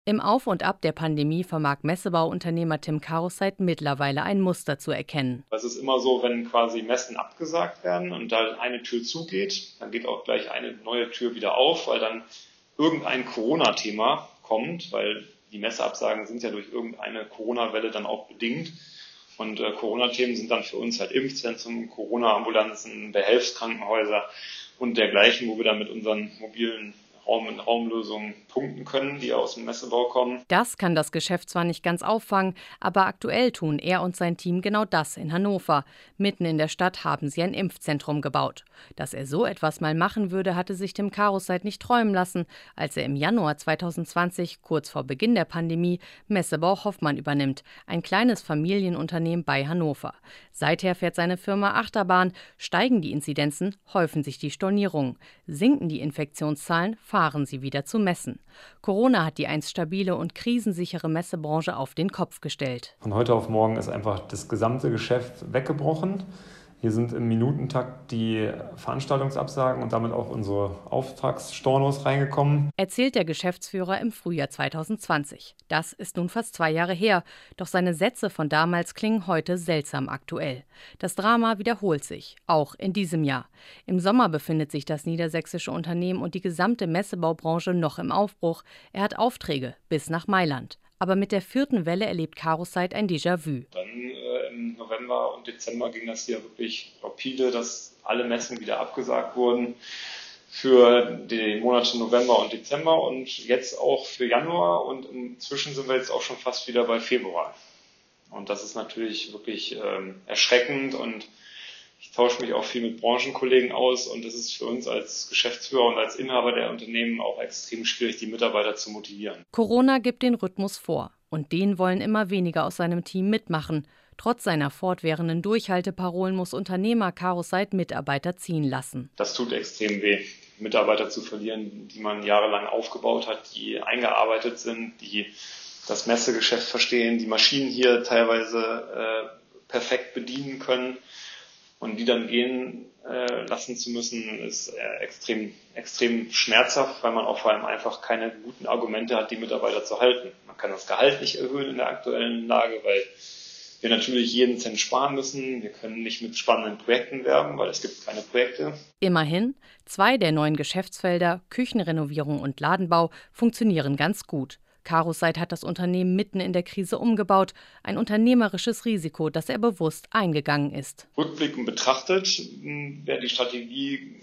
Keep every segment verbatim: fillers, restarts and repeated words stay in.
Im Auf und Ab der Pandemie vermag Messebauunternehmer Tim Karusseit mittlerweile ein Muster zu erkennen. Es ist immer so, wenn quasi Messen abgesagt werden und da eine Tür zugeht, dann geht auch gleich eine neue Tür wieder auf, weil dann irgendein Corona-Thema kommt, weil die Messeabsagen sind ja durch irgendeine Corona-Welle dann auch bedingt. Und äh, Corona-Themen sind dann für uns halt Impfzentren, Corona-Ambulanzen, Behelfskrankenhäuser und dergleichen, wo wir dann mit unseren mobilen Raum- und Raumlösungen punkten können, die aus dem Messebau kommen. Das kann das Geschäft zwar nicht ganz auffangen, aber aktuell tun er und sein Team genau das in Hannover. Mitten in der Stadt haben sie ein Impfzentrum gebaut. Dass er so etwas mal machen würde, hatte sich Tim Karusseit nicht träumen lassen, als er im Januar zweitausendzwanzig, kurz vor Beginn der Pandemie, Messebau Hoffmann übernimmt, ein kleines Familienunternehmen bei Hannover. Seither fährt seine Firma Achterbahn, steigen die Inzidenzen, häufen sich die Stornierungen, sinken die Infektionszahlen, fahren sie wieder zu Messen. Corona hat die einst stabile und krisensichere Messebranche auf den Kopf gestellt. Von heute auf morgen ist einfach das gesamte Geschäft weggebrochen. Hier sind im Minutentakt die Veranstaltungsabsagen und damit auch unsere Auftragsstornos reingekommen, Erzählt der Geschäftsführer im Frühjahr zweitausendzwanzig. Das ist nun fast zwei Jahre her, doch seine Sätze von damals klingen heute seltsam aktuell. Das Drama wiederholt sich, auch in diesem Jahr. Im Sommer befindet sich das niedersächsische Unternehmen und die gesamte Messebaubranche noch im Aufbruch. Er hat Aufträge bis nach Mailand. Aber mit der vierten Welle erlebt Karusseit ein Déjà-vu. Dann äh, im November und Dezember ging das hier wirklich rapide, dass alle Messen wieder abgesagt wurden für die Monate November und Dezember und jetzt auch für Januar und inzwischen sind wir jetzt auch schon fast wieder bei Februar. Und das ist natürlich wirklich ähm, erschreckend und ich tausche mich auch viel mit Branchenkollegen aus und es ist für uns als Geschäftsführer und als Inhaber der Unternehmen auch extrem schwierig, die Mitarbeiter zu motivieren. Corona gibt den Rhythmus vor und den wollen immer weniger aus seinem Team mitmachen. Trotz seiner fortwährenden Durchhalteparolen muss Unternehmer Karusseit Mitarbeiter ziehen lassen. Das tut extrem weh, Mitarbeiter zu verlieren, die man jahrelang aufgebaut hat, die eingearbeitet sind, die das Messegeschäft verstehen, die Maschinen hier teilweise äh, perfekt bedienen können. Und die dann gehen äh, lassen zu müssen, ist äh, extrem, extrem schmerzhaft, weil man auch vor allem einfach keine guten Argumente hat, die Mitarbeiter zu halten. Man kann das Gehalt nicht erhöhen in der aktuellen Lage, weil wir natürlich jeden Cent sparen müssen. Wir können nicht mit spannenden Projekten werben, weil es gibt keine Projekte. Immerhin, zwei der neuen Geschäftsfelder, Küchenrenovierung und Ladenbau, funktionieren ganz gut. Karusseit hat das Unternehmen mitten in der Krise umgebaut, ein unternehmerisches Risiko, das er bewusst eingegangen ist. Rückblickend betrachtet wäre die Strategie,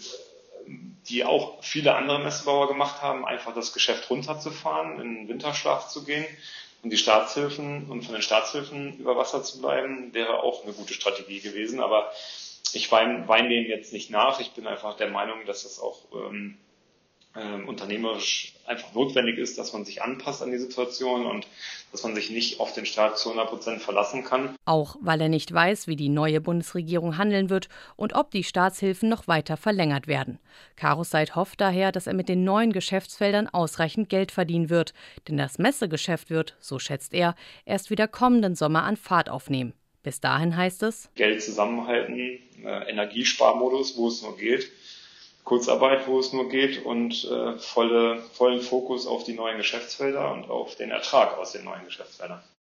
die auch viele andere Messebauer gemacht haben, einfach das Geschäft runterzufahren, in den Winterschlaf zu gehen und die Staatshilfen und von den Staatshilfen über Wasser zu bleiben, wäre auch eine gute Strategie gewesen. Aber ich weine, weine denen jetzt nicht nach. Ich bin einfach der Meinung, dass das auch ähm, Ähm, unternehmerisch einfach notwendig ist, dass man sich anpasst an die Situation und dass man sich nicht auf den Staat zu hundert Prozent verlassen kann. Auch weil er nicht weiß, wie die neue Bundesregierung handeln wird und ob die Staatshilfen noch weiter verlängert werden. Karusseit hofft daher, dass er mit den neuen Geschäftsfeldern ausreichend Geld verdienen wird, denn das Messegeschäft wird, so schätzt er, erst wieder kommenden Sommer an Fahrt aufnehmen. Bis dahin heißt es: Geld zusammenhalten, äh, Energiesparmodus, wo es nur geht, Kurzarbeit, wo es nur geht und äh, volle, vollen Fokus auf die neuen Geschäftsfelder und auf den Ertrag aus den neuen Geschäftsfeldern.